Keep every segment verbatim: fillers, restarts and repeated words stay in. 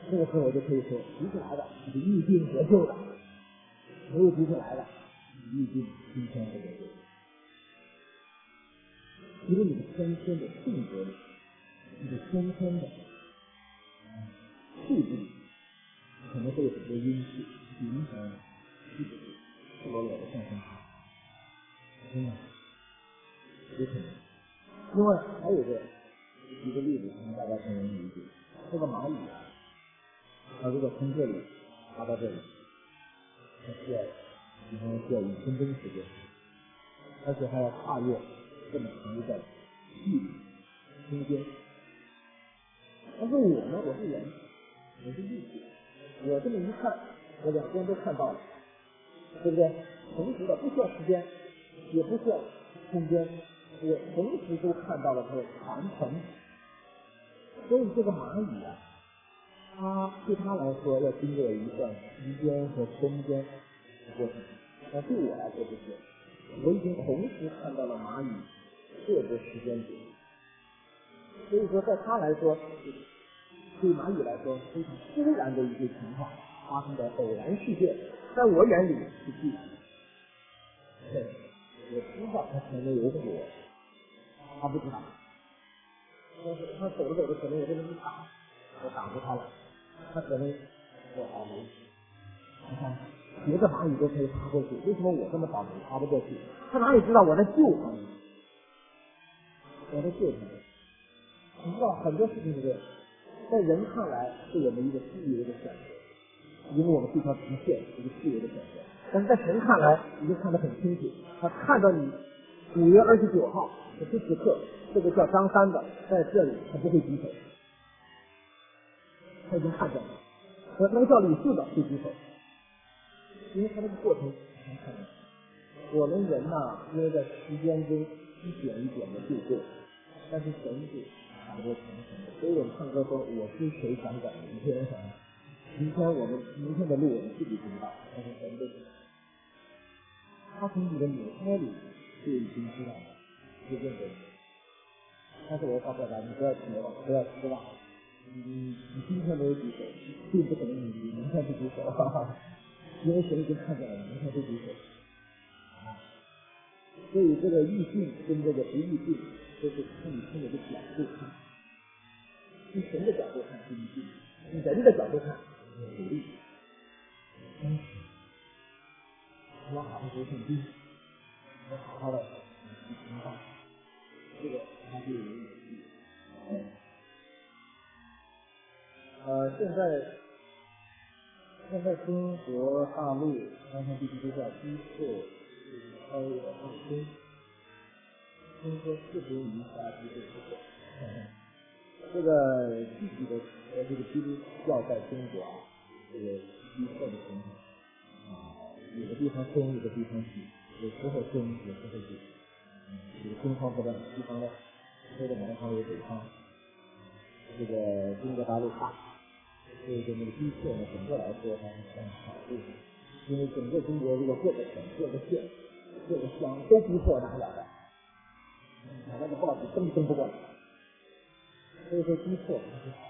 这个时候我就可以说提出来的是预定得救的，没有提出来的预定今天的得救。其实你的先天的性格里，你的先天的气质可能会有很多因素影响气质赤裸裸的上升场，真的有可能。另外还有个一个例子，可能大家更容易理解。这个蚂蚁啊，它如果从这里爬到这里，它需要比方需要五分钟时间，而且还要跨越这么长一段距离空间。但是我呢，我是人，我是立体，我这么一看，我两边都看到了，对不对？同时的，不需要时间，也不需要空间，我同时都看到了它的传承。所以这个蚂蚁啊，它对它来说要经过一段时间和空间的过程，但对我来说不是，我已经同时看到了蚂蚁各个时间点。所以说，在它来说，对蚂蚁来说非常突然的一些情况发生的偶然事件，在我眼里是必然的。对，我知道它前面有火，他不知道。但是他走着走着，可能我这么一打，我挡住他了，他可能我倒霉。你看，别的蚂蚁都可以爬过去，为什么我这么倒霉爬不过去？他哪里知道我在救他们？我在救他们。你知道很多事情是这样，在人看来是我们一个自由的选择，因为我们这条直线是一个自由的选择，但是在神看来已经看得很清楚，他看到你五月二十九号此时此刻，这个叫张三的在这里，他不会举手，他已经看见了。和那个叫李四的会举手，因为他那个过程能看见。我们人呐、啊，因为在时间中一点一点的度过，但是神是掌握全程的，所以我们唱歌说我是谁想讲的，有些人想明天我们明天的路我们自己不知道，但是神都知道。他从你的母胎里就已经知道了，就认为。但是我要告诉大家，你不要绝望，不要失望。你你今天没有举手，并不可能你明天就举手，哈哈，因为神已经看见了，明天就举手。啊，所以这个预定跟这个不预定，都是看你从哪个角度看。从神的角度看是预定，从人的角度看是努力。嗯，我好好学圣经，我好好的去听话，这个它就有意义。嗯。呃，现在现在中国大陆刚才地区都叫逼迫，就是超越二星，听说四十以下逼迫不走。这个具体的呃这个基督教在中国啊，这个逼迫的情况啊，有的地方松，有的地方紧，有时候松，有时候紧。嗯，这个东方不但西方呢，说的南方有北方，这个中国大陆大。所以说那个逼迫呢，整个来说它是很少数的，因为整个中国如果各个省、各个县、各个乡都逼迫哪了的，哪那个报纸登登不过来。所以说逼迫它是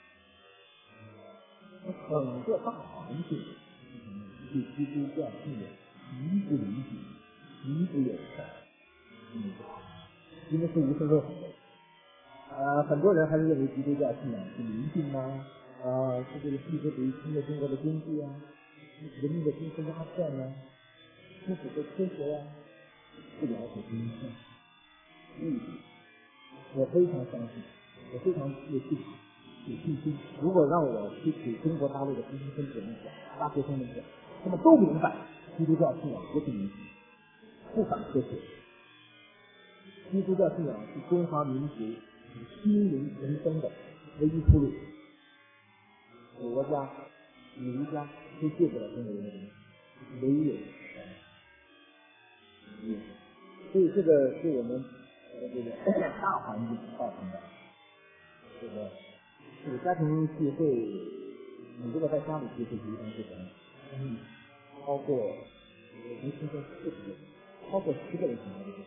好，整个大环境对基督教信仰极不理解，极不友善，嗯，因为是无神论好的。呃，很多人还是认为基督教信仰是迷信啊。啊，是这个帝国主义侵略中国的经济啊，人民的精神鸦片啊，科学的科学呀、啊，不了解真相。嗯，我非常相信，我非常有信有信心。如果让我去给中国大陆的知识分子们讲，大学生们讲，他们都明白基督教信仰不是迷信，不反科学。基督教信仰是中华民族心灵重生的唯一出路。国家、儒家都救不了中国人的东西，唯有神。嗯，所以这个是我们呃这个大环境造成的。这个这个家庭聚会，你如果在家里聚会是一般是什么？嗯，超过我没听说四十个人，超过十个人情况就是，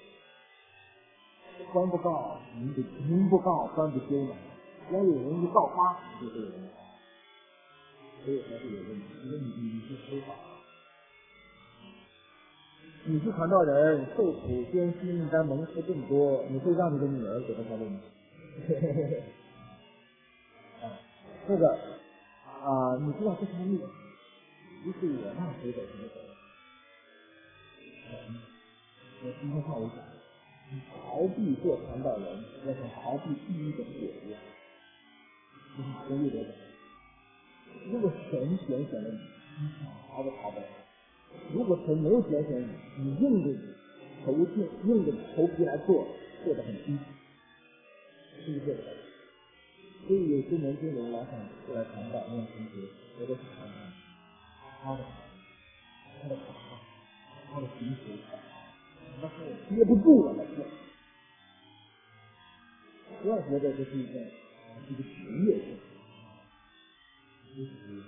官不告，民不民不告，官不究嘛。只要有人一告发，就会有人。 所以才是有问题。因为你你是非法，你是传道人，受苦艰辛，但蒙福更多，你会让你的女儿给他传道吗？啊，这个啊、呃，你知道这方面，于是我那时候怎么走？我今天下午讲，逃避做传道人，那是逃避第一种果子，就是跟路德讲，如果神拣选了你，你好好的逃呗；如果神没有拣选你，你硬着头硬硬着头皮来做，做得很辛苦，是不是这个？所以有些年轻人来想过来传道，那样同学，我都是传道，好好的，好好的祷告，好好的寻求。但是我憋不住了，是，不要觉得这是一件一个职业性，就是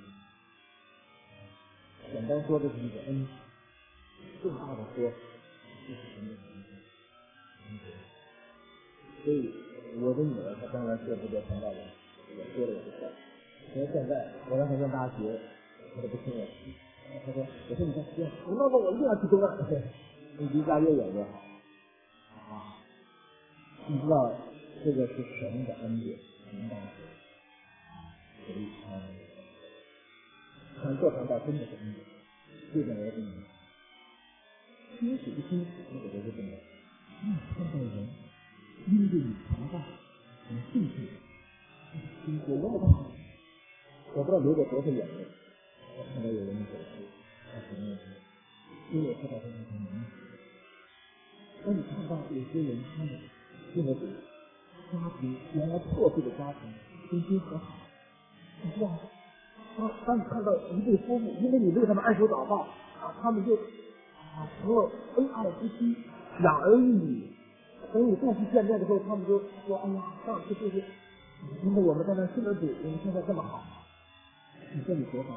简单说这是一个恩，更大的说就是神的恩典。所以我的女儿她将来学不得传道人，我说了我就算了。因为现在我让她上大学，她都不听我。她说：“我说你在西安，我那么我一定要去东岸，你离家越远越好。”啊，你知道这个是神的恩典，明白吗？所以啊，传做传道真的是恩典，这点我跟你们，清楚不清楚，这个都是重要。你看到人因为你传道，你兴趣，我我也不我不知道流过多少眼泪。我看到有人走出，他什么问题？因为我知道他是很难。当你看到有些人他们进了家庭，原来破碎的家庭重新和好，你知道吗？当当你看到一对夫妇，因为你为他们按手祷告啊，他们就啊成了恩爱夫妻，养儿育女。等你再次见面的时候，他们就说：“哎呀，上次就是因为我们在那信了主，我们现在这么好。”你说你多好？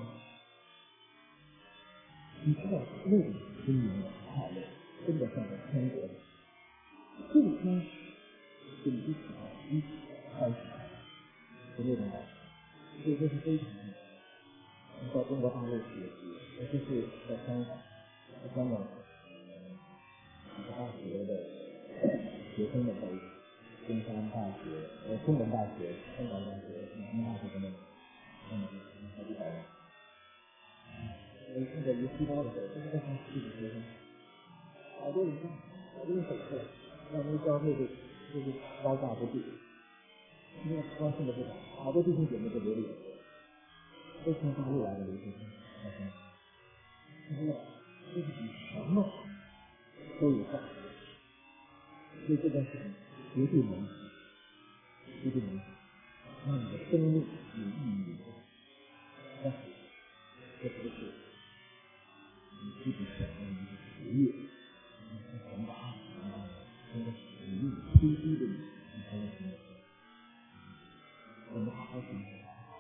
你知道那种心灵的快乐，真的像在天国里，这个天是一起一起开始的那种感觉，所以这是非常的。你到中国大陆学习，尤其是在香港，在香港几个大学的学生的会，中山大学、呃中文大学、香港大学、南京大学等等，嗯，好几百人。我现在一提到的时候，都是在上自己学生，好多人这样，好多人走出来，让那个教会就就是高价不住，因为高兴的不少，好多弟兄姐妹都流泪，都从大陆来的留学生，好像，他说这是比什么都有价值，所以这件事情绝对能，绝对能，让你的生命有意义。但是这不是你自己选的一个职业，你是神的爱，真的使命推逼的你，你才能成为。我们好好学习。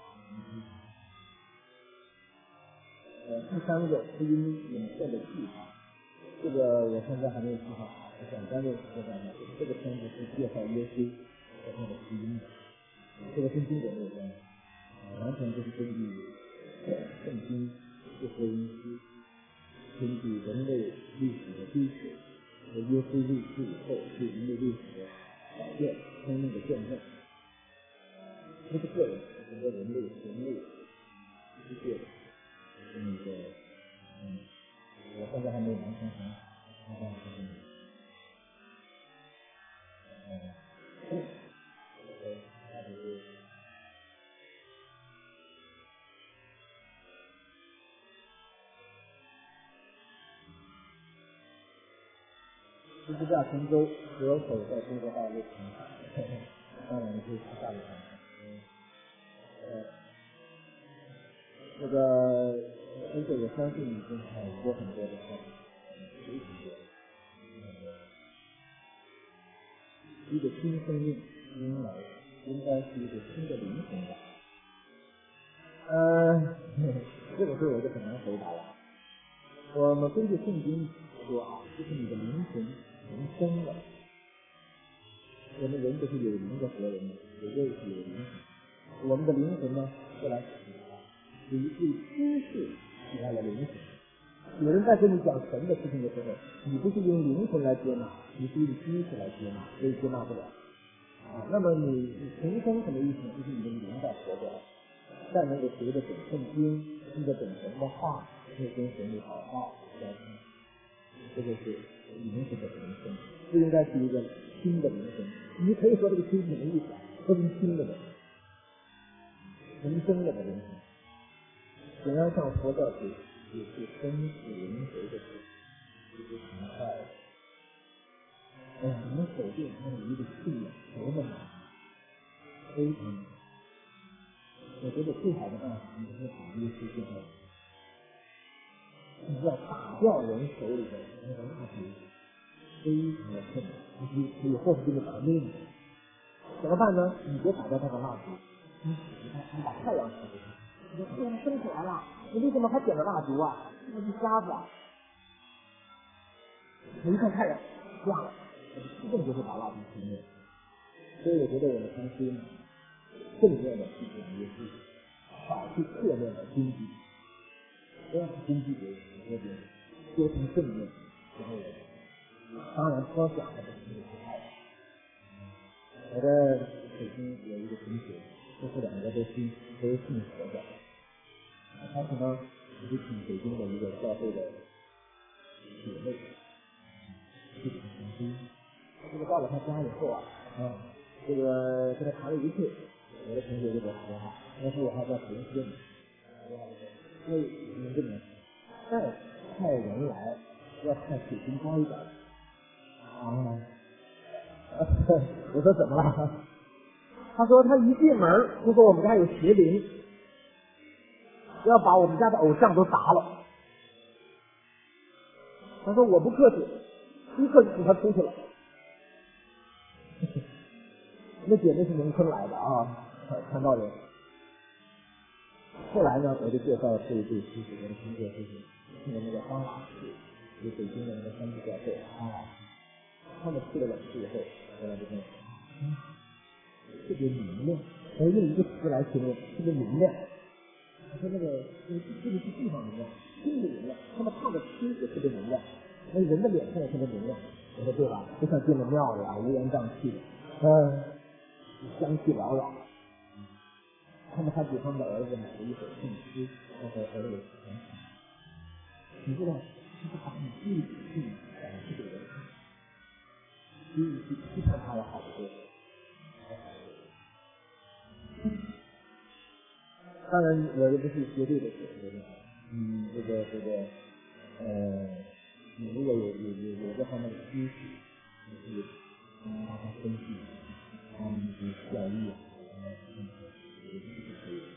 呃，第三个福音影片的计划，这个我现在还没有计划好，我简单的说一下，这个片子是介绍耶稣和他的福音的，这个跟经典没有关系，完全就是根据圣经是福音书。根据人类历史的追求和耶稣历史以后对人类历史的改变、生命的见证，不是个人，整个人类、人类世界的这么一个，嗯，我现在还没有完全很好，应该是嗯，嗯，对，差不多。十字架神州可否在中国大陆停产？当然是大陆产嗯，呃，这个而且我相信已经很多很多的事情，非常多。一个新生命迎来，应该是一个新的灵魂吧。呃，这个事我就很难回答了。我们根据圣经说啊，就是你的灵魂重生了。我们人都是有灵的活人，有肉体有灵魂。我们的灵魂呢，是来死的， 以以知识取代了灵魂。有人在跟你讲神的事情的时候，你不是用灵魂来接纳，你是用知识来接纳，所以接纳不了。啊，那么你你重生什么意思？就是你的灵在活着，再能够学着懂圣经，听着懂神的话，会跟神里祷告交通，这就是灵魂的重生。这应该是一个新的灵魂。你可以说这个新什么意思啊？说成新的人，重生了的灵魂。显然上佛教是也是生死轮回的事，这是很快的。哎呀，你们否定那么一个信仰多么难，非常难。我觉得最好的办法就是把这个事情呢，你要打掉人手里的那个蜡烛，非常的困难，你以后是这个打命的。怎么办呢？你别打掉那个蜡烛，你你看，你把太阳吹出去，你说太阳升起来了，你为什么还点了蜡烛啊？那是瞎子啊！你一看太阳亮了，自动就会把蜡烛熄灭。所以我觉得我们康熙呢，正面的去讲耶稣，少去侧面的攻击，不要去攻击别人，别人多从正面，然后当然多讲的是不太好。我在北京有一个同学，这是两个都信都信佛的，他可能也是请北京的一个教会的姐妹，去请传经。这个到了他家以后啊，啊，这个跟他谈了一次，我的同学就给我打电话，但是我还在培训呢，所以你们这么再派人来，要派水平高一点啊。我说怎么了？他说他一进门就说我们家有邪灵，要把我们家的偶像都砸了。他说我不客气，立刻就请他出去了。那姐妹是农村来的啊，传道人。后来呢，我就介绍这一对夫妇，我的同学夫妇，去了那个方老师，就北京的那个三级教会啊。他们去了两次以后，回来就跟我说，嗯，特别明亮。我用一个词来形容，特别明亮。他说那个，这个这个是地方明亮，心里明亮。他们唱的诗也特别明亮，那人的脸上也特别明亮。我说对吧？就像进了庙里啊，乌烟瘴气的，嗯，香气缭绕。他们还给他们的儿子买了一首圣诗，然后儿子很好。你知道，就是把你自己的信展示给人看。比你去批判他要好得多。当然，我也不是绝对的解释的，嗯，这个这个，呃，你如果有有有有这方面的知识，你可以帮他分析，帮他去教育啊，嗯，也是可以的。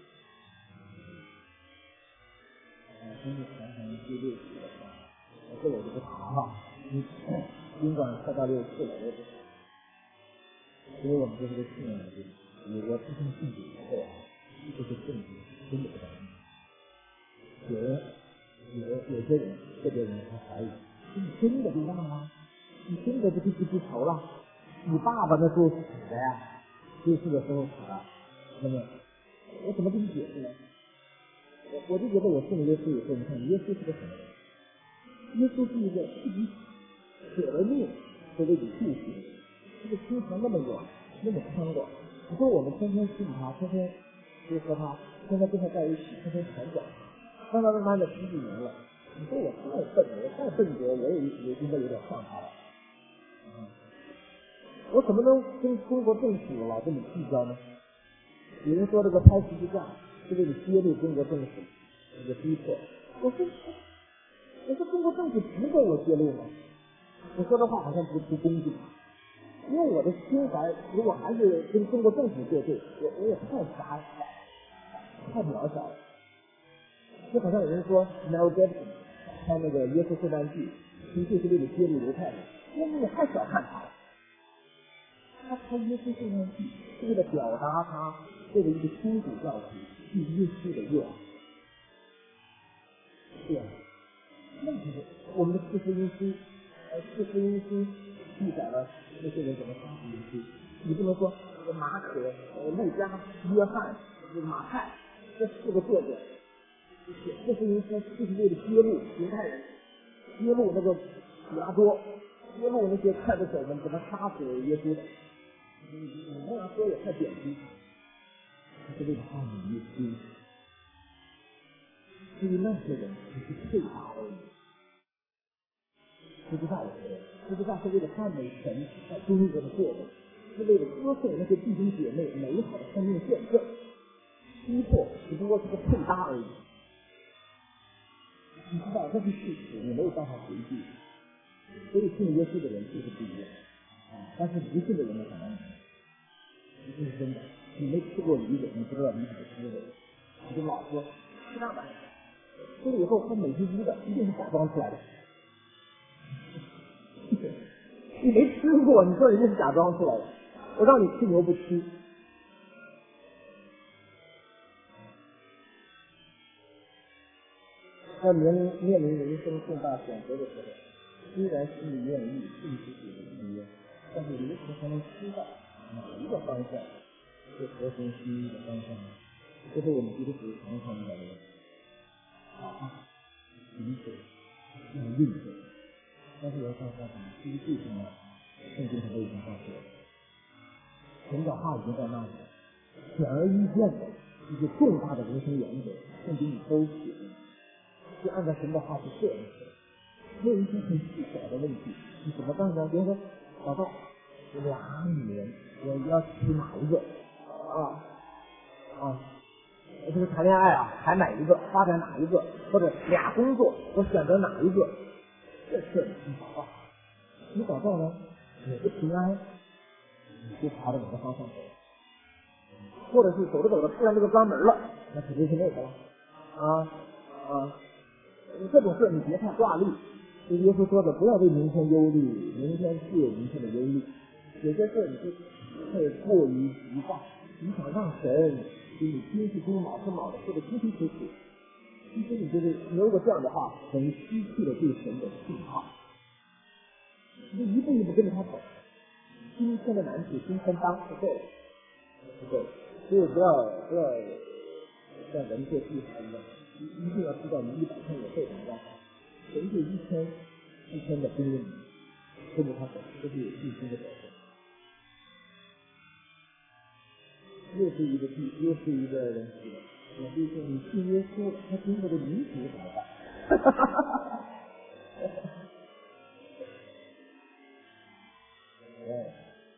呃，真是传承第六次的话，这我就不谈了，你尽管快到六次了，我也不谈。所以我们这是个信仰的问题。我我自从信主以后啊，这是正经，真的不敢信。有人有有些人，特别人他怀疑，你真的就忘了？你真的就不记不仇了？你爸爸那时候死的呀，去世的时候死了。那么我怎么跟你解释呢？我我就觉得我信了耶稣以后，你看耶稣是个什么人？耶稣是一个自己舍了命都为你付出的人。这个心肠那么远，那么宽广。你说我们天天信他，天天就和他，天天跟他在一起，天天传讲，慢慢慢慢的十几年了。你说我太笨了，我太笨拙，我也也应该有点像他了。嗯，我怎么能跟中国政府老这么计较呢？有人说这个拍十字架是为了揭露中国政府这个逼迫，我说我说中国政府值得我揭露吗？我说的话好像不不公平。因为我的心怀如果还是跟中国政府作对，我我也太狭小，太渺小了。就好像有人说 Mel Gibson 拍那个耶稣圣诞剧，其实是为了揭露犹太人，那你也太小看他了。他拍耶稣圣诞剧是为了表达他作为一个天主教徒对耶稣的热爱。对啊，那就是我们的四福音书，呃，四福音书记载了那些人怎么杀耶稣。你不能说马可、呃路加、约翰、马太这四个作者这是因为这是为了揭露犹太人，揭露那个比拉多，揭露那些看着手们给他杀死耶稣的。你你那样说也太贬低，这是为了爱你耶稣。至于那些人只是配搭而已。十字架的时候，十字架是为了赞美神在中国的作为，是为了歌颂那些弟兄姐妹美好的生命见证。逼迫只不过是个配搭而已。你知道这是事实，你没有办法回避。所以信耶稣的人就是不一样啊，但是不信的人呢，很难。这是真的。你没吃过梨子，你不知道梨子的滋味。你就老说吃那玩意儿，吃了以后它美滋滋的，一定是假装出来的。你没吃过，你说人家是假装出来的。我让你吃牛不吃。在面临面临人生重大选择的时候，虽然心里愿意顺自己的意愿，但是如何才能知道哪一个方向是合神心意的方向呢？这是我们基督徒常常遇到的问题。啊，理解，要运动，但是要告诉大家，这个事情呢，圣经上都已经告诉我了，神的话已经在那里了，显而易见的一些重大的人生原则，圣经里都写了。就按照神的话去做一些，没有一些很细小的问题，你怎么办呢？比如说，祷告，有俩女人，我要娶哪一个？啊啊，我这个谈恋爱啊，谈哪一个？发展哪一个？或者俩工作，我选择哪一个？这事你祷告，你祷告呢，你不平安，你就朝着哪个方向走？或者是走着走着，突然这个关门了，那肯定是那个了。啊啊。这种事你别太挂虑，就耶稣说的，不要为明天忧虑，明天自有明天的忧虑。有些事你就太过于急躁，你想让神给你心是心，脑是脑的说的清清楚楚。其实你就是你如果这样的话，等于失去了对神的信号。你就一步一步跟着他走，今天的难题今天当不够，不够，所以不要不要像人做计划一样。一定要知道你一百天也会怎么样，神就一天一天的跟着你，跟着他走，这是有信心的表现。又是一个地，又是一个人死了，我就说你信耶稣了，他经过的离谱怎么办？哈哈哈哈哈！哎，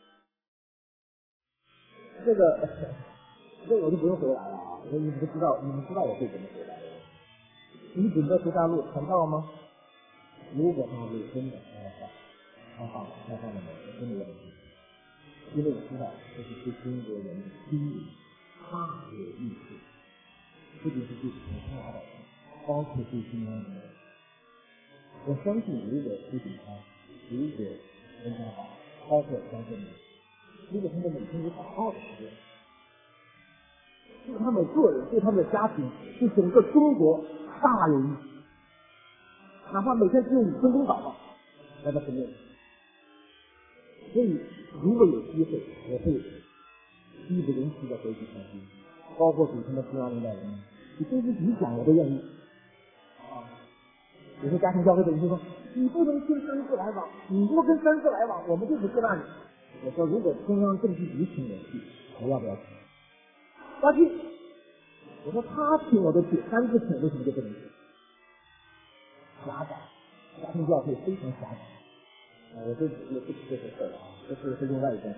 这个这个我就不用回答了啊，因为你们知道，你们知道我会怎么回答的。你准备回大陆传道吗？如果大陆真的开放，开放了，开放了没有？真的有问题。因为我知道这是对中国人的心理大有益处，不仅是对其他的，包括对新疆人。我相信如果不仅他，如果人家把，包括相信你，如果他们每天有祷告的时间，对他们个人，对他们的家庭，对整个中国大有意义。哪怕每天只有五分钟祷告，来到神面前。所以，如果有机会，我会义不容辞的回去传经，包括给他们中央领导人，你跟自己讲我都愿意。啊，有些家庭教会的人就说，你不能跟三四来往，你如果跟三四来往，我们就不接纳你。我说，如果中央政治局请我去，我要不要去？要去。我说他请我都去，三次请为什么就不能去？狭窄，家庭教会非常狭窄。啊，我这也不提这些事儿啊，这是是另外一件事。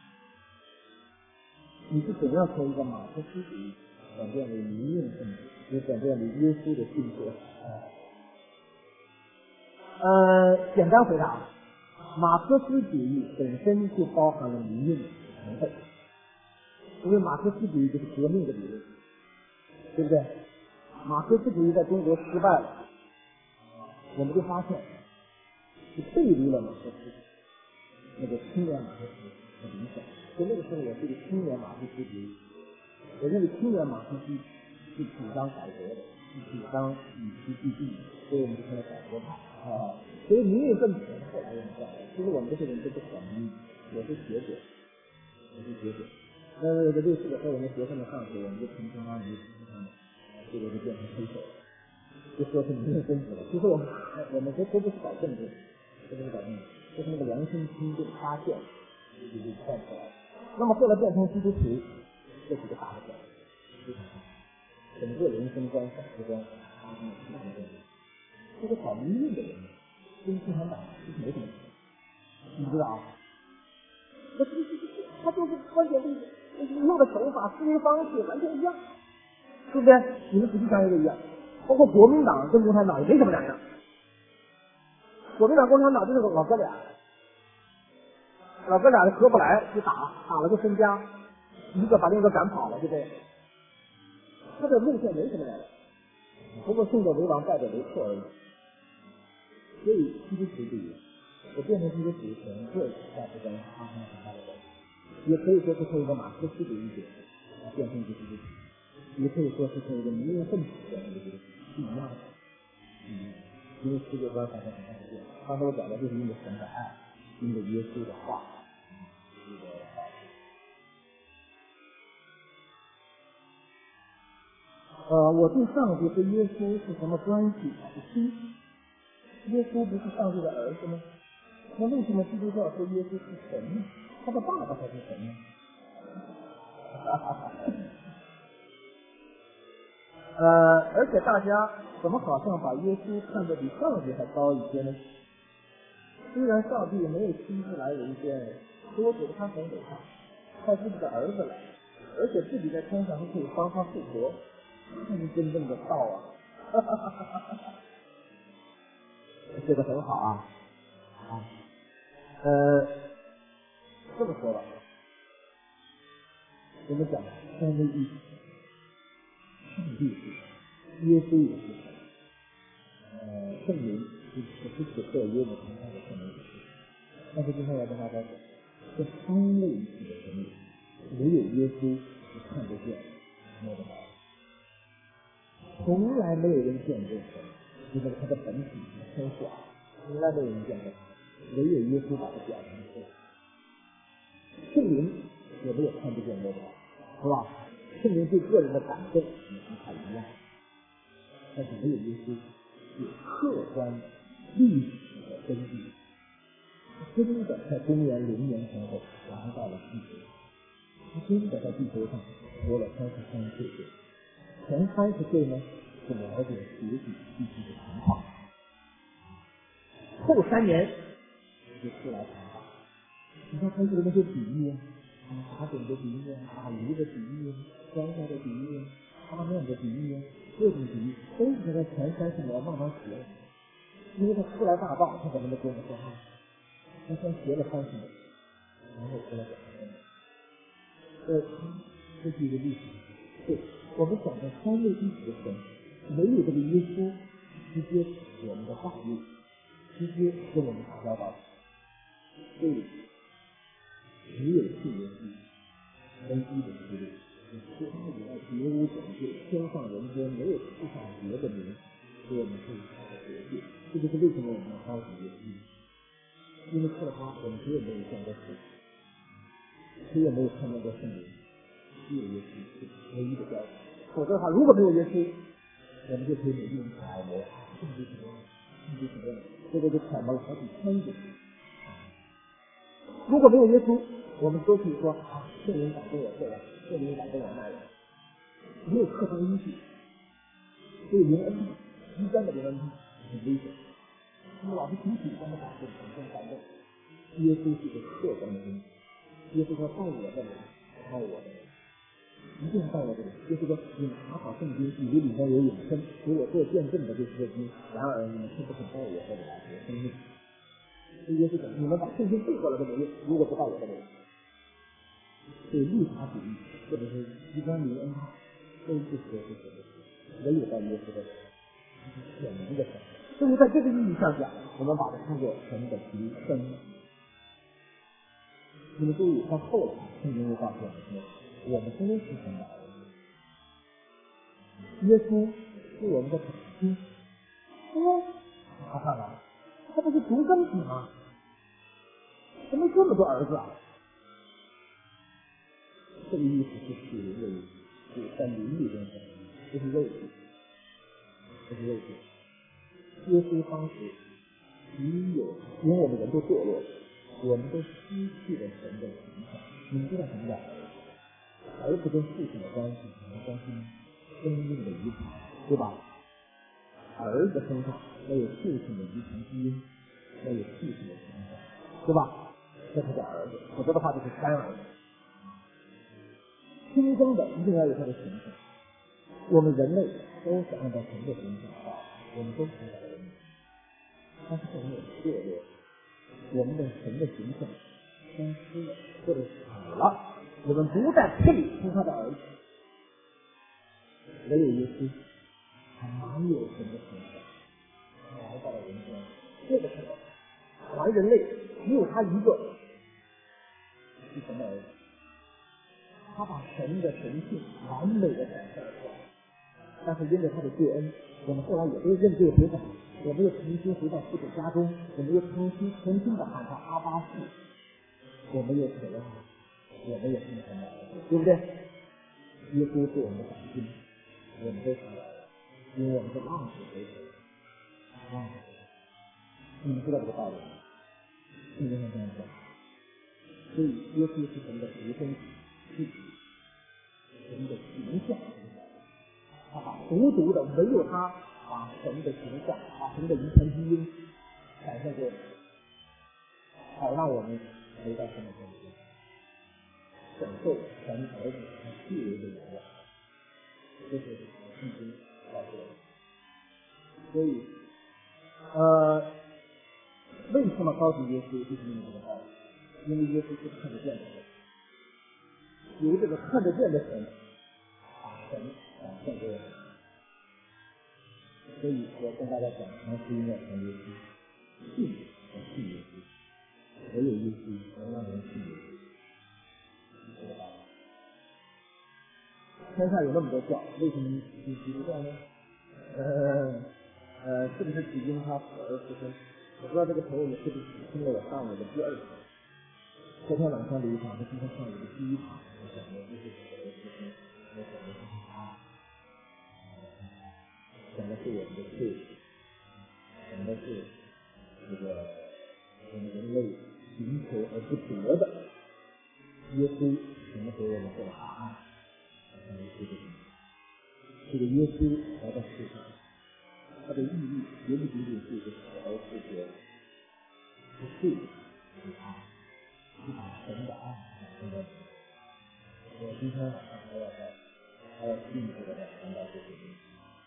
你是怎么样从一个马克思主义转变为民运分子，也转变为耶稣的信徒？呃，简单回答，马克思主义本身就包含了民运的成分，因为马克思主义就是革命的理论，对不对？马克思主义在中国失败了，我们就发现是背离了马克思那个青年马克思的理想。所以那个时候我是个青年马克思主义，我认为青年马克思是主张改革的，是主张与时俱进的，所以我们就成了改革派啊。所以民运分子后来我们讲，其实我们这些人都不反民，我是学者，我是学者。那有个类似的和我们学生们上学，我们就平平安安的，这个就变成黑手了。 就说是民生子了。其实我们我们这都不是搞政治，这不是搞政治，就是那个良心清净发现，就就站出来了。那么后来变成基督徒，这是个大的变化，非常大，整个人生观、价值观发生了巨大的变化。这个搞民运的人跟共产党其实没什么区别，你知道啊？那这这这他就是关键就是用的手法、思维方式完全一样，对不对？你们实际上也一样，包括国民党跟共产党也没什么两样。国民党、共产党就是老哥俩，老哥俩合不来就打，打了就分家，一个把另一个赶跑了，就这样。他的路线没什么两样，不过胜者为王，败者为寇而已。所以基督徒不一样，我变成基督徒，整个价值观发生了很大的变化。也可以说是从一个马克思主义者变成一个基督徒，也可以说是从一个民运分子变成一个基督徒，是一样的。嗯，因为世界观发生很大的变化。刚才我讲的就是因为神的爱，因为耶稣的话，这个呃，我对上帝和耶稣是什么关系？是耶稣不是上帝的儿子吗？那为什么基督教说耶稣是神呢？他的爸爸才是神呢？呃，而且大家怎么好像把耶稣看得比上帝还高一些呢？虽然上帝没有亲自来人间，可我觉得他很伟大，他自己的儿子来，而且自己在天上还可以帮他复活，这是真正的道啊！这个很好啊，啊，呃，这么说吧，我们讲三位一体，上帝是，耶稣也是，呃，圣灵是此时此刻与我们同在的圣灵也是。但是今天要跟大家讲，这三位一体的神灵，唯有耶稣是看得见、摸得到，从来没有人见过神，因为他的本体很小，从来没有人见过，唯有耶稣把它表现出来。圣灵也没有看不见摸得到，是吧？圣灵对个人的感受也不太一样，但是没有耶稣有客观历史的根据，真的在公元零年前后来到了地球，他真的在地球上活了三十三岁，前三十岁呢是了解学习地球的情况，后三年就出来谈话。你看他这个那些比喻啊，打滚的比喻啊，打鱼的比喻啊，庄稼的比喻啊，发面的比喻啊，各种比喻都是在前三十年慢慢学的。因为他初来大道，他怎么能跟我说话？他先学了三十年，然后出来讲什么？呃，这是一个例子。对，我们讲的三位一体的神，没有这个耶稣直接我们的道路，直接跟我们打交道。所以只有信耶稣，唯一的基督，其他以外别无拯救，天上人间没有世上别的名，所以我们可以好好学习。这就是为什么我们要高举耶稣，因为靠他，我们谁也没有见过神，谁也没有看见过圣灵，只有耶稣是唯一的标准。否则的话，如果没有耶稣，我们就可以每个人揣摩，甚至什么，甚至什么，这个就揣摩了好几千种。如果没有耶稣，我们都可以说啊，圣灵感动我这样，圣灵感动我那样，没有客观依据，所以灵恩极端的灵恩很危险。他们老是集体帮他感动，很感动。耶稣是一个客观的灵，耶稣说爱我的人，爱我的人，一定爱我的人。耶稣说你查考圣经，以为里面有永生，给我做见证的就是这经，然而你们却不肯爱我的人，我生命。耶稣讲，你们把圣经背过来都没用，如果不爱我的人。所以律法主义或者是极端灵恩都不合适的，唯有在耶稣的显明的神。所以在这个意义上讲，我们把它看作神的独生。你们注意，到后来圣经又告诉我们说，我们都是神的儿子。耶稣是我们的长子。哦，他看了，他不是独生子吗？怎么这么多儿子啊？这个意思是属灵的意思，是在灵里边的，这是肉体。 这是为什么？耶稣当时只有，因为我们人都堕落，我们都失去了神的形象。你们知道什么叫儿子跟父亲的关系？什么关系呢？生命的遗传，对吧？儿子身上没有父亲的遗传基因，没有父亲的形象，对吧？这才叫儿子，否则的话就是干儿子。亲生的一定要有他的形象。我们人类都是按照神的形象造，我们都是按照人类，但是我们有堕落，我们的神的形象消失了，或者死了，我们不再配称他的儿子。唯有耶稣还没有神的形象，来到了人间。这个时候，全人类只有他一个是神的儿子，他把神的神性完美的展现出来。但是因为他的救恩，我们后来也被认罪悔改，我们又重新回到父子家中，我们又重新重新的喊他阿爸父，我们又渴望，我们也是神的儿子，对不对？耶稣是我们的长君，我们都是因为我们是浪子回头，啊，你们知道这个道理吗？圣经上这样说，所以耶稣是神的独生子，是神的形象。他把独独的唯有他把神的形象，把神的遗传基因展现给我们，好让我们回到神的面前，享受神儿子自由的荣耀。这是圣经告诉我们。所以，呃，为什么高举耶稣就是因为这个道理？因为耶稣是看得见的神，由这个看得见的神把神展现给我们。所以我跟大家讲，传福音要传耶稣，信和信耶稣，唯有耶稣能让人信耶稣。这个道理。天下有那么多教，为什么你信基督教呢？呃呃，是不是只因他死而复生？我不知道这个朋友你是不是听了我上午的第二场？昨天晚上的一场和今天上午的第一场，我讲的就是死而复生，我讲的就是他，讲的是我们的罪，讲的是这个我们人类寻求而不得的耶稣什么时候我们做了答案？这个耶稣来到世上，他的意义绝不仅仅是一个死而复活，不是是他，是把神的爱展现在我今天晚上还要在还要进一步的来谈到这些东西。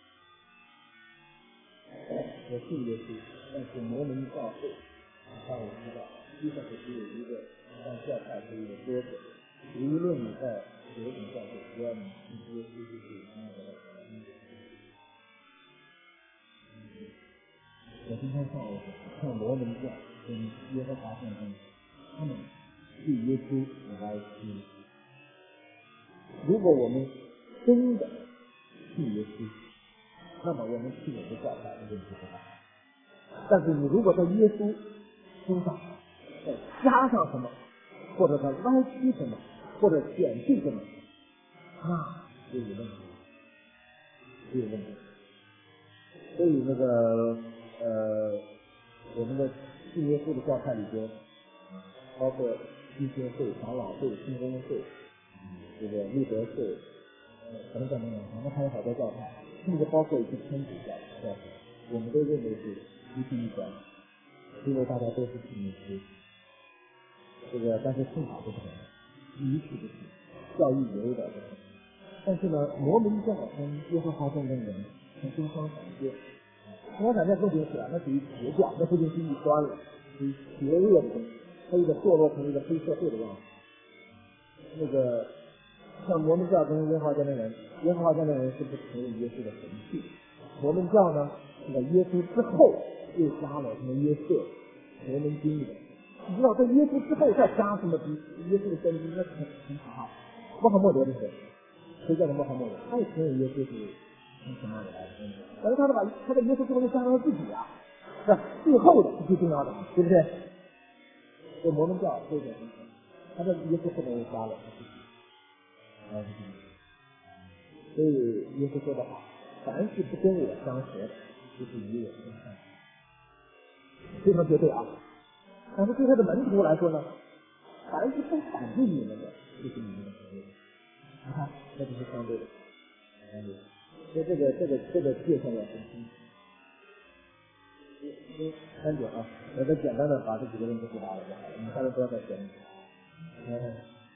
我信耶稣，但是摩门教会让我知道，世上只有一个让教派可以有多个，无论你在何种教会，只要你信耶稣就是那个的。我今天上午看摩门教跟耶和华战争，他们对耶稣有歪曲。如果我们真的信耶稣，那么我们信哪个教派问题不大。但是你如果在耶稣身上再加上什么，或者再歪曲什么，或者减去什么，那就有问题，就有问题。所以那个呃，我们的信耶稣的教派里边，包括基金会、长老会、圣公会，这个路德会，呃，等等等等，反正还有好多教派，甚至包括一些天主教教派，我们都认为是一心一观，因为大家都是信耶稣。这个但是信法不同，一致不同，教义也有点不同。但是呢，摩门教跟耶和华战争人从东方闪电。东方闪电更别提了，那属于邪教，那不仅是异端了，属于邪恶的东西，黑的堕落成一个黑社会的样子。那个像摩门教跟耶和华战争人，耶和华战争人是不承认耶稣的神性，摩门教呢是在耶稣之后又加了什么约瑟、摩门经的。你知道在耶稣之后再加什么比耶稣的真经，那很很可怕。穆罕默德是谁？谁叫的穆罕默德？他也承认耶稣是从什么样的来的？但是他把他在耶稣之后又加上他自己啊，是吧？最后的是最重要的，对不对？这摩门教这一点很重要，他在耶稣后面又加了他自己，所以耶稣说的好， 凡是不跟我相合的，就是与我相反。非常绝对啊！但是对他的门徒来说呢，凡是不反对你们的，就是你们的朋友。你看，那就是相对的。所以这个这个这个界限要分清。三点啊，我再简单的把这几个问题回答了就好了，你们下面不要再选。嗯，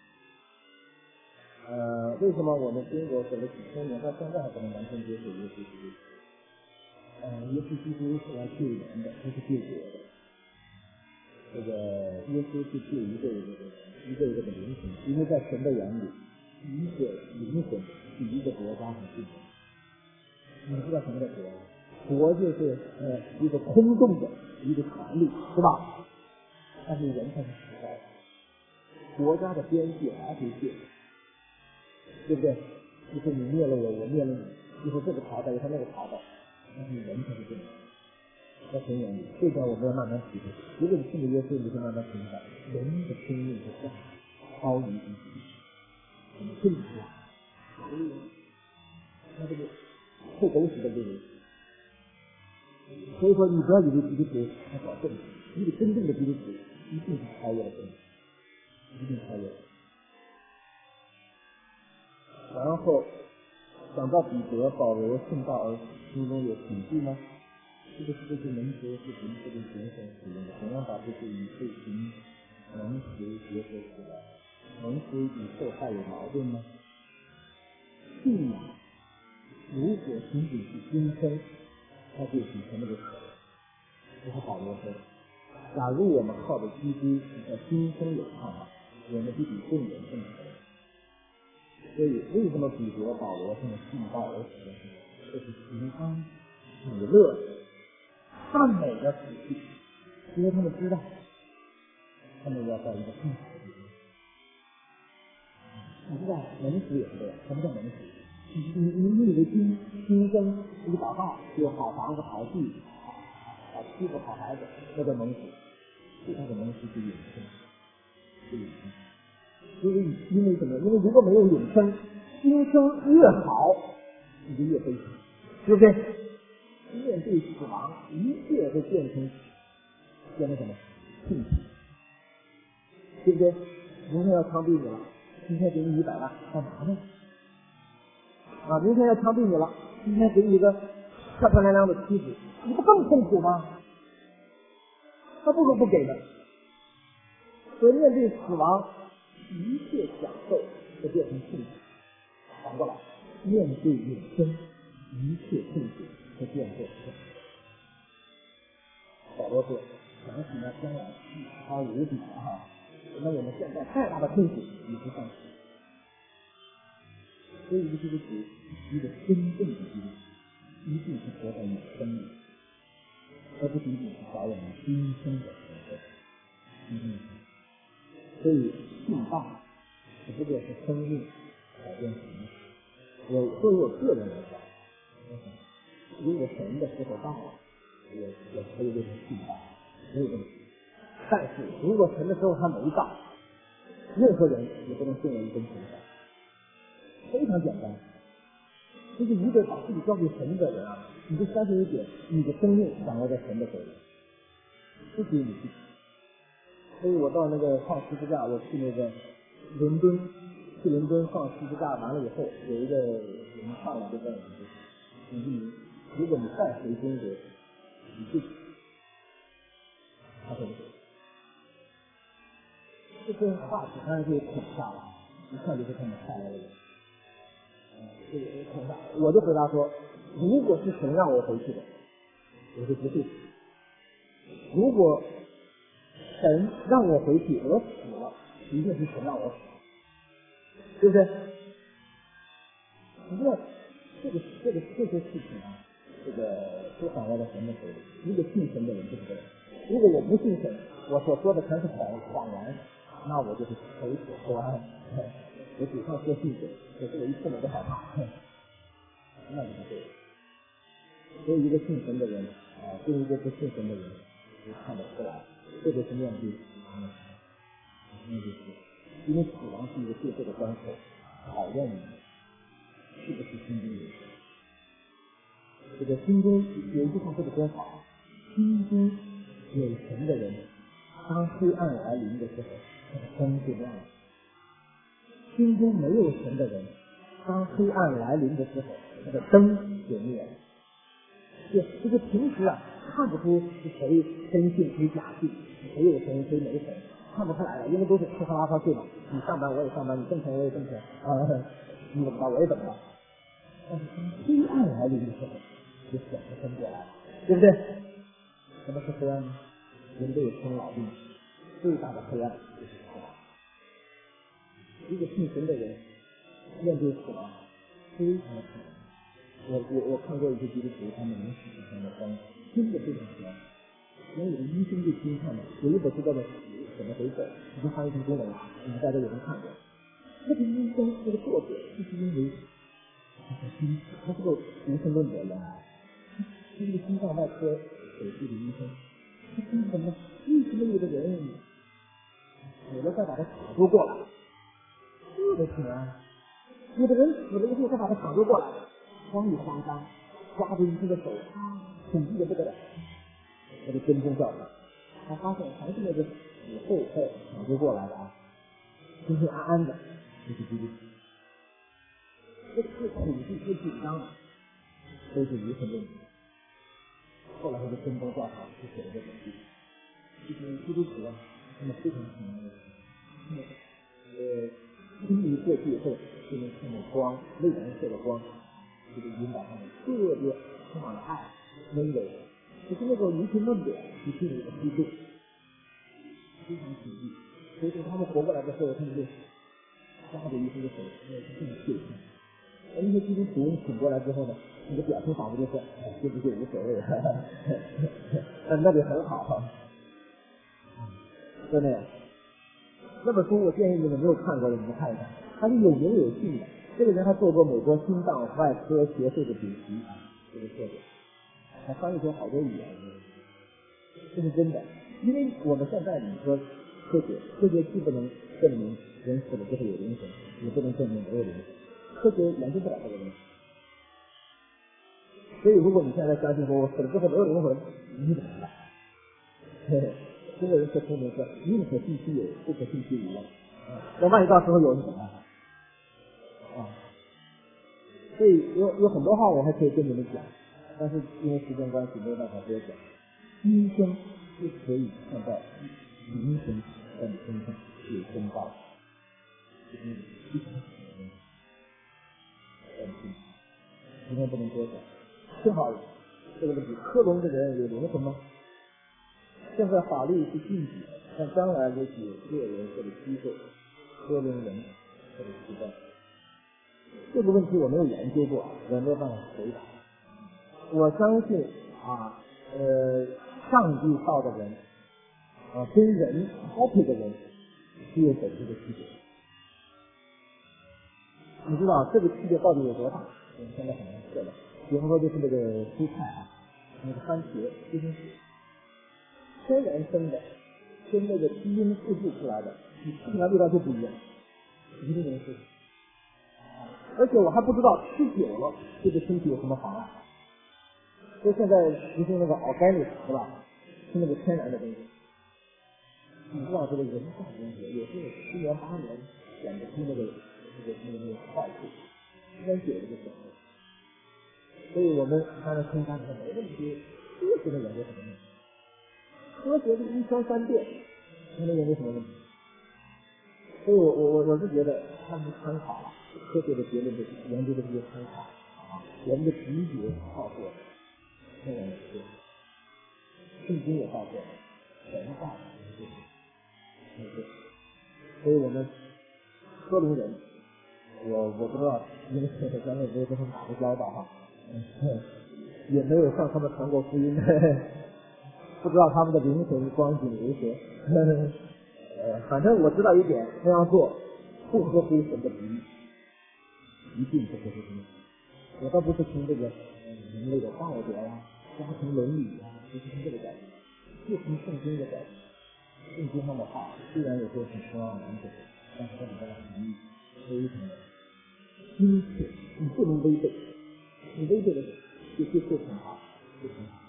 呃，为什么我们中国走了几千年，到现在还不能完全接受耶稣基督？呃，耶稣基督是来救人的，不是救国的。这个耶稣是救一个一个的人，一个一个的灵魂，因为在神的眼里，一个灵魂是一个国家和地方。你知道什么叫国？国就是呃一个空洞的一个权利，是吧？但是人才是实在的，国家的边界还是界，对不对？就是你灭了我，我灭了你，以后这个朝代，以后那个朝代，但是人才是这样。在神眼里，这点我们要慢慢体会。如果你信了耶稣，你就慢慢明白，人的生命是这样，超于一切，很正确。那这个臭狗屎的这个，所以说你不要以为基督徒他搞正，一个真正的基督徒一定是超越了正，一定超越了。然后讲到彼得、保罗信道而心中有恐惧呢？这个是这些门徒是凭这个精神使用的，怎样把这些与罪行能随结合起来？能随与受害有矛盾吗？信仰如果仅仅是今生，它就形成那个可能。这是保罗说的。假如我们靠着基督在今生有盼望，我们就比众人更可能。所以为什么彼得、保罗他们信道而死呢？这是平安、喜乐、赞美的死去，因为他们知道，他们要在一个更好的地方。你知道门徒也是这样，什么叫门徒？你你你以为今今生你祷告有好房子、好地、好妻子、好孩子，那叫门徒？最大的门徒是永生，是永生。因为因为什么？因为如果没有永生，今生越好，你就越悲惨，对不对？面对死亡，一切会变成变成什么？幸福，对不对？明天要枪毙你了，今天给你一百万，干嘛呢？啊，明天要枪毙你了，今天给你一个漂漂亮亮的妻子，你不更痛苦吗？他不如不给的。所以面对死亡，一切享受都变成幸福。反过来，面对永生，一切痛苦都变作幸福。保罗说：“想起那将来巨超无比啊！那我们现在太大的痛苦也不算什么。”所以，一个基督徒，一个真正的基督徒，一定是活在永生里，而不仅仅是找我们今生的生活。嗯，所以信道只不过是生命改变什么？我作为我个人来讲，如果神的时候到了，我我可以为他信道，没有问题。但是如果神的时候他没到，任何人也不能信我一根神道。非常简单，就是一个把自己交给神的人啊，你就相信一点，你的生命掌握在神的手里，不属于你自己。所以我到那个放十字架，我去那个伦敦，去伦敦放十字架完了以后，有一个人上来就问我们，你如果你再回中国，你就他说不对，这个话题当然就恐吓了，一看就是他们派来的人。这个恐吓，我就回答说，如果是神让我回去的，我就不去；如果神让我回去，我死了，一定是神让我死，对不对？你知道这个这个这些事情啊，这个都掌握在神的手里。一个信神的人就是这样。如果我不信神，我所说的全是谎谎言，那我就是口口不安。我嘴上说信神，可是我一碰我就害怕，那就不对了。所以一个信神的人啊，对一个不信神的人，就看得出来，特别是面对嗯，面对死，因为死亡是一个最后的关口，考验你是不是心中有神。 这个心中有一句话说的真好，心中有神的人，当黑暗来临的时候，他的灯就亮了；心中没有神的人，当黑暗来临的时候，他的灯就灭了。对，这个平时啊，看不出是谁真信谁假信，谁有神谁没神，看不出来的，因为都是吃喝拉撒睡嘛。你上班我也上班，你挣钱我也挣钱啊，你怎么着我也怎么着。但是当黑暗来临的时候，就显得分过来了，对不对？什么是黑暗呢？人类生老病，最大的黑暗就是死亡。一个信神的人面对死亡非常的可能。我我我看过一些基督徒，他们能使上的光，真的非常强。然后有的医生就惊叹了，有一本书叫做《死怎么回事》，已经翻译成中文了，你们大家有人看过？那个医生这个作者就是因为他是心，他是个无神论者呀，他是个心脏外科手术的医生，他心什么？为什么有的人死了再把他抢救过来？这个挺啊，有的人死了以后再把他抢救过来，慌里慌张，抓着医生的手，恐惧的不得了。他就跟踪调查，他发现还是那个死后再抢救过来的啊，平平安安的，就是基督徒。这是恐惧是紧张的，都是无神论者。后来他就跟踪调查，就写了这本书。就是基督徒啊，他们非常强的，他们呃，经历过去以后，就能看到光，蔚蓝色的光，就是引导他们特别充满了爱、温柔。可是那个无神论者，就心里的激动，非常恐惧。所以说他们活过来的时候，他们就抓着医生的手，那是这么血腥。而那些基督徒醒过来之后呢，那个表情仿佛就说：“哎，这不就无所谓了，那就很好。”真的呀，那本书我建议你们没有看过的，你们看一看，他是有名有姓的。这个人还做过美国心脏外科协会的主席，这个作者，还翻译成好多语言，这是真的。因为我们现在你说科学，科学既不能证明人死了之后有灵魂，也不能证明没有灵魂。科学研究不了这个东西，所以如果你现在相信说我死了之后没有灵魂，你怎么办？嘿嘿，中国人说聪明说宁可信其有，不可信其无。那万一到时候有，你怎么办？啊，所以有有很多话我还可以跟你们讲，但是因为时间关系没有办法多讲。医生是可以看到灵魂在你身上有公道，就是非常可能。今天不能多讲，正好这个问题，克隆的人有灵魂吗？现在法律是禁止的，但将来也许有个人或者机构克隆人或者器官。这个问题我没有研究过，我没有办法回答。我相信啊，呃，上帝造的人啊，跟人高配的人是有本质的区别。你知道这个区别到底有多大？我们现在很难测的。比方说就是那个蔬菜啊，那个番茄、西红柿，天然生的跟那个基因复制出来的，你吃起来味道就不一样，一定能吃。而且我还不知道吃久了对对身体有什么妨碍。所以现在实行那个 organic 是吧？是那个天然的东西。你知道这个人造东西，有时候十年八年显得出那个那个那个那个坏处，时间久了就显了。所以我们当然空间里面没问题，科学的研究什么问题？科学是一圈三变，你能研究什么问题？所以我我我我是觉得他们参考了科学的结论，的研究的这些参考啊，我们的直觉告诉我们，天然的是，圣经也告诉我们，神话也是，对不对？所以我们克隆人，我我不知道，因为咱们也没有跟他们打过交道哈，也没有向他们传过福音，不知道他们的灵魂光景如何。呃，反正我知道一点，那样做不合乎神的旨意，一定不合乎神的旨意。我倒不是从这个人类的道德呀，不是从伦理呀，不是从这个角度，就从圣经的角度。圣经上的话虽然有时候很深奥难懂，但是它里面的含义非常的精确，你不能违背，你违背了就就就挺好，就挺好。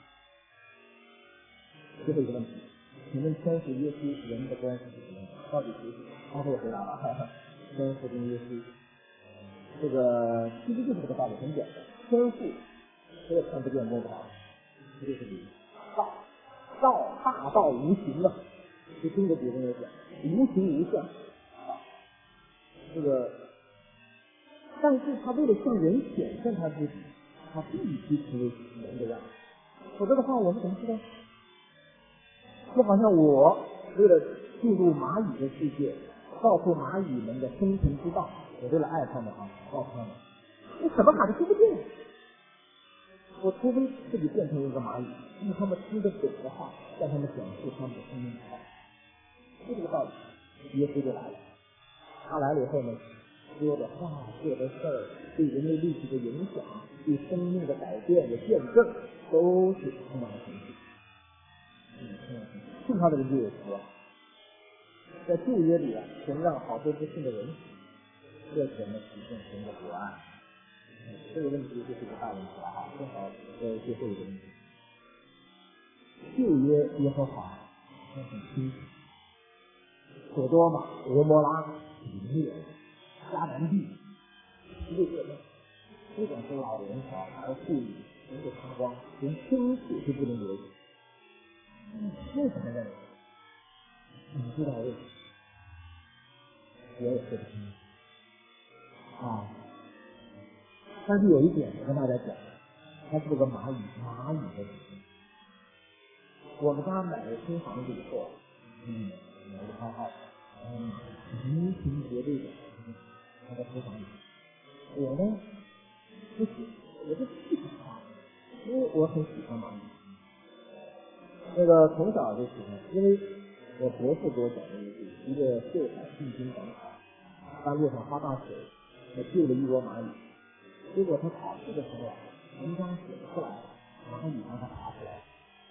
最后一个问题，请问天父耶稣人的关系是什么？到底谁是？他给我回答了，哈哈，天父跟耶稣，这个其实就是这个道理，很简单。天父谁也看不见摸不着，这就是理。道道大道无形的，就中国古人也讲，无形无相。这个，但是他为了向人显现他自己，他必须成为人的样子，否则的话，我们怎么知道？就好像我为了进入蚂蚁的世界，告诉蚂蚁们的生存之道，我为了爱他们啊，告诉他们，你什么法都听不见。我除非自己变成一个蚂蚁，用他们听得懂的话，向他们讲述他们的生命之道，就这个道理。耶稣就来了，他来了以后呢，说的话、做的事儿，对人类历史的影响，对生命的改变的见证，都是充满了神迹。嗯嗯，信他的人就有福。在旧约里啊，神让好多不信的人死，这神呢体现神的国爱。嗯，这个问题就是一个大问题了哈，正好呃最后一个问题。旧约耶和华他很清楚，所多玛、俄摩拉、以色列、迦南地，一个个的，不管是老人小孩妇女，全是发光，连牲畜都不能留。为什么认为？你知道为什么？我也说不清楚啊。但是有一点我跟大家讲，它是个蚂蚁蚂蚁的事情。我们家买了新房子以后，嗯，买了号号，嗯，移情绝对的，他在厨房里。我呢，不喜，我就不喜欢，因为我很喜欢蚂蚁。那个从小就喜欢，因为我伯父给我讲的一一个秀才进京赶考，半路上发大水，他救了一窝蚂蚁，结果他考试的时候啊，文章写不出来，蚂蚁让他爬出来。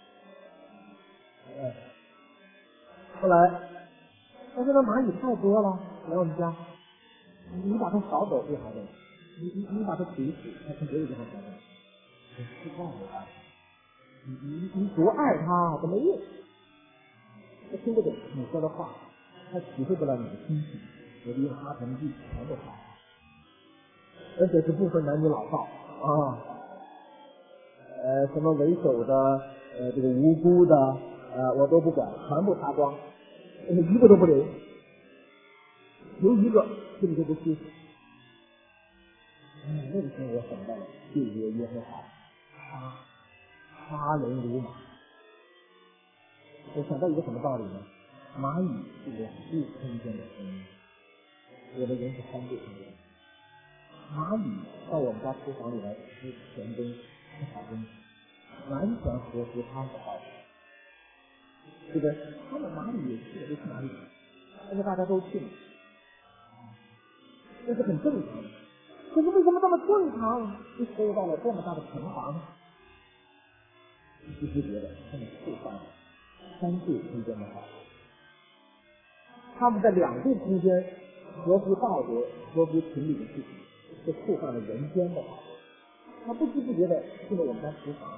哎，后来他说那蚂蚁太多了，来我们家，你把它扫走就好了，你你你把它处死，它从别的地方找到，很失望的啊。你你你多爱他都没用，他听不懂你说的话，他体会不了你的心情，我就用哈成句全都好，而且是不分男女老少啊，呃什么为首的，呃这个无辜的，呃我都不管，全部擦光，一个都不留，留一个这个就不舒服。嗯，那个时候我想到了旧约耶和华，他。杀人如麻，我想到一个什么道理呢？蚂蚁是两度空间的生命，我的人是三度空间。蚂蚁到我们家厨房里来吃甜羹、吃好东西，完全合乎它的道理，对不对？他们蚂蚁也去了，就去哪里？因为大家都去了，这是很正常的。可是为什么这么正常，就受到了这么大的惩罚呢？其实觉得他们触犯了三度空间的法律，他们在两度空间合乎道德、合乎情理的事情，就触犯了人间的法律。他不知不觉的进了我们家厨房，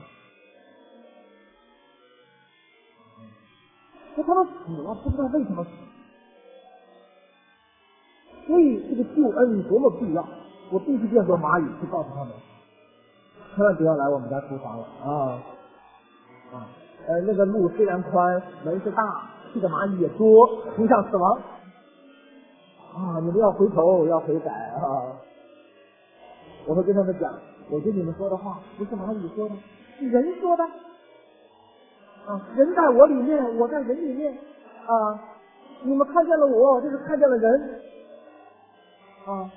可他们死了，不知道为什么死。所以这个救恩多么必要，我必须变作蚂蚁去告诉他们，千万不要来我们家厨房了啊！啊，呃，那个路虽然宽，门是大，去的蚂蚁也多，影响死亡。啊，你们要回头，要悔改啊！我会跟他们讲，我跟你们说的话不是蚂蚁说的，是人说的。啊，人在我里面，我在人里面。啊，你们看见了我，就是看见了人。啊，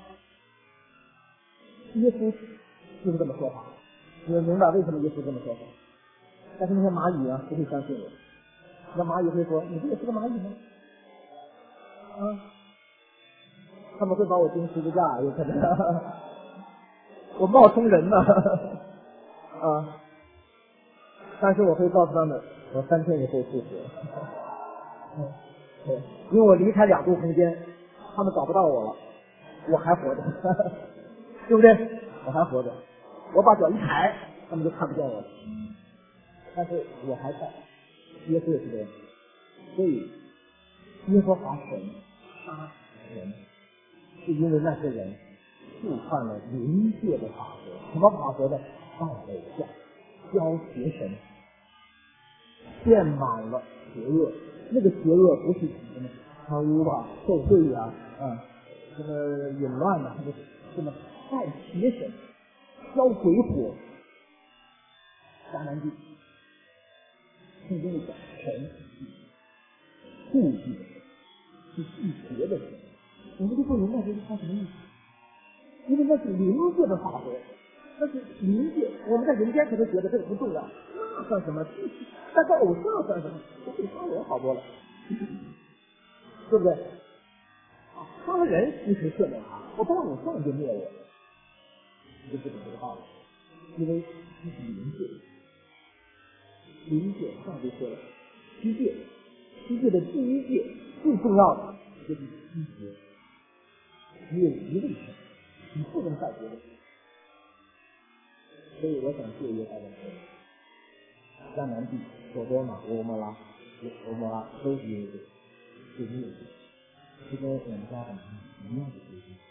耶稣就是这么说法，你们明白为什么耶稣这么说法？但是那些蚂蚁啊，不会相信我。那蚂蚁会说：“你不也是个蚂蚁吗？”啊，他们会把我钉十字架，有可能。我冒充人呢，啊！但是我会告诉他们，我三天以后复活。嗯，对，因为我离开两度空间，他们找不到我了，我还活着，对不对？我还活着。我把脚一抬， 他们就看不见我了。但是我还在，耶稣也是这样。所以耶和华神杀人，是因为那些人触犯了灵界的法则。什么法则呢？拜偶像，教邪神，遍满了邪恶。那个邪恶不是什么贪污啊、受贿啊、啊什么淫乱啊，或者什么拜邪神、烧鬼火。迦南地圣经里讲神妒忌的神，是拒绝的神。我们就不明白这是他什么意思，因为那是灵界的法则，那是灵界。我们在人间可能觉得这个不重要，那算什么？但在偶像算什么？我比杀人好多了，对不对？啊，杀了人你可以赦免他，我拜偶像就灭我，你就不懂这个道理，因为这是灵界。灵界上就说了，七界，七界的第一界最重要的就是七劫，只有一位神，你不能拜别人。所以我想借由大家说，迦南地、所多玛、俄摩拉、俄摩拉都是一个是灭的，就跟我们家的一样的规定。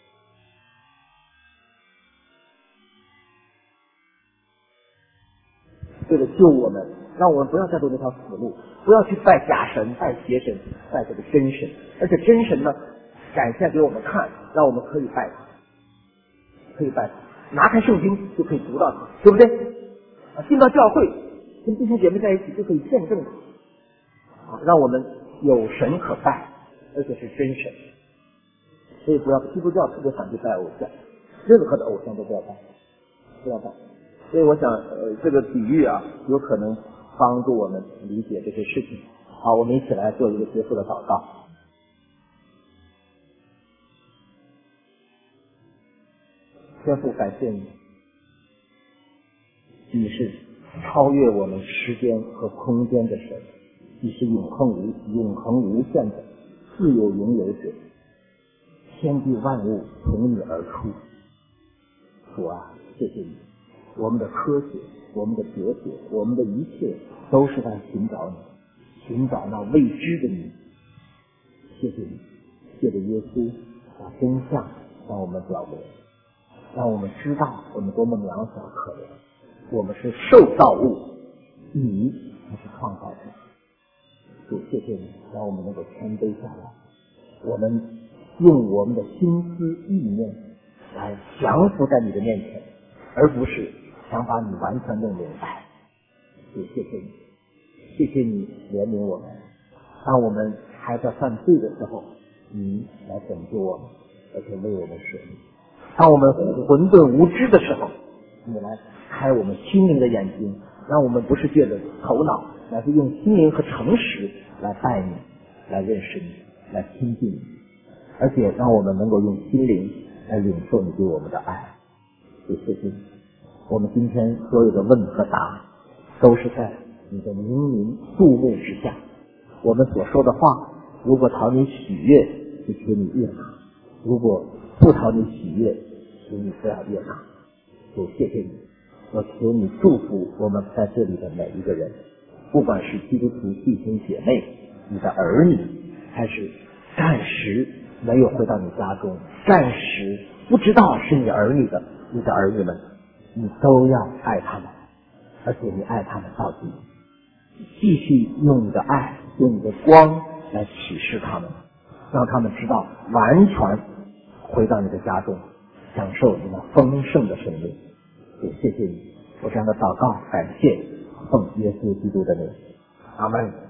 为了救我们，让我们不要再走那条死路，不要去拜假神、拜邪神，拜这个真神。而且真神呢，展现给我们看，让我们可以拜他，可以拜他。拿开圣经就可以读到他，对不对？啊，进到教会跟弟兄姐妹在一起就可以见证他，啊，让我们有神可拜，而且是真神。所以不要，基督教特别反对拜偶像，任何的偶像都不要拜，不要拜。所以我想，呃，这个比喻啊，有可能帮助我们理解这些事情。好，我们一起来做一个结束的祷告。天父，感谢你，你是超越我们时间和空间的神，你是永恒无永恒无限的自有永有者，天地万物从你而出。主啊，谢谢你。我们的科学，我们的哲学，我们的一切都是在寻找你，寻找那未知的你。谢谢你，借着耶稣把真相让我们表明，让我们知道我们多么渺小可怜，我们是受造物，你才是创造者。主，谢谢你，让我们能够谦卑下来，我们用我们的心思意念来降服在你的面前，而不是想把你完全弄明白。主，谢谢你，谢谢你怜悯我们。当我们还在犯罪的时候，你来拯救我们，而且为我们舍命。当我们混沌无知的时候，你来开我们心灵的眼睛，让我们不是借着头脑，乃是用心灵和诚实来拜你，来认识你，来亲近你，而且让我们能够用心灵来领受你对我们的爱。主，谢谢你。我们今天所有的问和答都是在你的明明注目之下，我们所说的话如果讨你喜悦，就求你悦纳；如果不讨你喜悦，求你不要悦纳。主，谢谢你，我求你祝福我们在这里的每一个人，不管是基督徒弟兄姐妹，你的儿女，还是暂时没有回到你家中，暂时不知道是你儿女的你的儿女们，你都要爱他们，而且你爱他们到底，继续用你的爱，用你的光来启示他们，让他们知道完全回到你的家中，享受你那丰盛的生命。也谢谢你，我这样的祷告感谢奉耶稣基督的名，阿门。